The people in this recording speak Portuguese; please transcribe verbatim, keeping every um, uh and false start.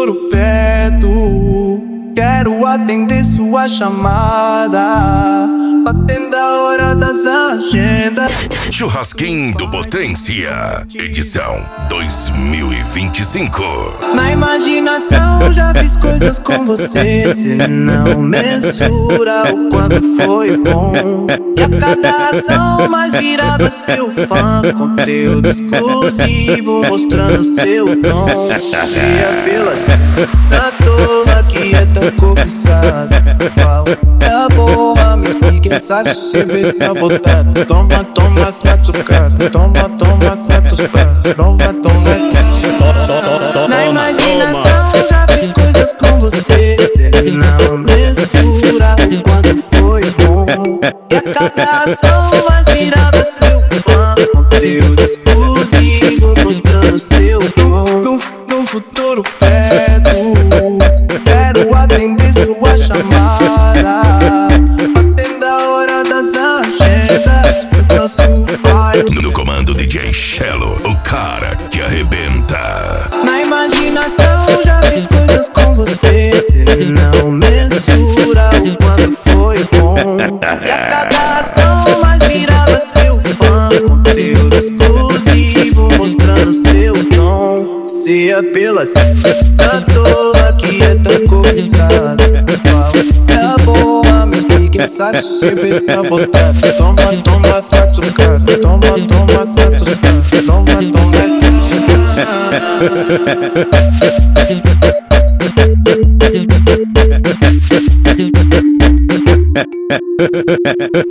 futuro perto. Quero atender sua chamada, batendo a hora das agendas. Churrasquinho do Potência, edição dois mil e vinte e cinco. Na imaginação já fiz coisas com você, cê não mensura o quanto foi bom. E a cada ação mais virava seu fã, conteúdo exclusivo mostrando seu dom. Se apelas da tola que é tão cobiçada, qual é a boa? Me explique, sabe se besar voltado. Toma, toma, satucada. Toma, toma, satucada. Toma, toma, satucada. Na imaginação já fiz coisas com você, cê não mensura o quanto foi bom. E a cada ação mais virava seu fã, conteúdo exclusivo mostrando seu dom. No, no futuro perto, quero atender sua chamada, batendo a hora das agendas. Nosso fight. No comando D J Shello, o cara que arrebenta. Na imaginação já fiz coisas com você, cê não mensura o quanto foi bom. E a cada ação mais virava seu fã, conteúdo exclusivo mostrando seu dom. Se apelas da tola que é tão cobiçada, qual é a boa? Me explique, sabe se besar voltado. Toma, toma, satucada. Toma, toma, satucada. Toma, toma, satucada.